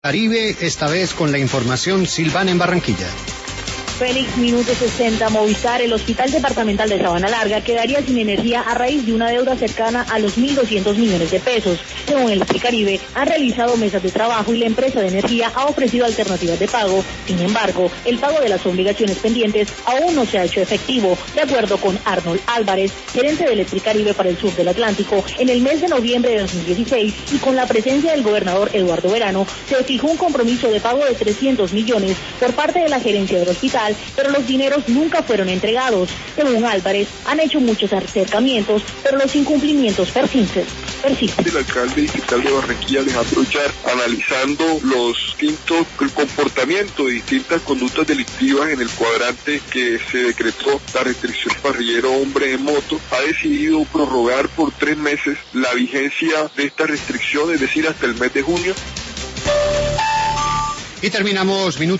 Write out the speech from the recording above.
Caribe, esta vez con la información Silvana en Barranquilla. Félix, minuto 60, Movistar, el Hospital Departamental de Sabana Larga quedaría sin energía a raíz de una deuda cercana a los 1.200 millones de pesos. Según el Caribe, han realizado mesas de trabajo y la empresa de energía ha ofrecido alternativas de pago. Sin embargo, el pago de las obligaciones pendientes aún no se ha hecho efectivo. De acuerdo con Arnold Álvarez, gerente de Electricaribe para el sur del Atlántico, en el mes de noviembre de 2016 y con la presencia del gobernador Eduardo Verano, se fijó un compromiso de pago de 300 millones por parte de la gerencia del hospital, pero los dineros nunca fueron entregados. Según Álvarez, han hecho muchos acercamientos, pero los incumplimientos persisten. El alcalde distrital de Barranquilla, Alejandro Char, analizando el comportamiento de distintas conductas delictivas en el cuadrante que se decretó la restricción parrillero hombre en moto, ha decidido prorrogar por 3 meses la vigencia de esta restricción, es decir, hasta el mes de junio. Y terminamos minuto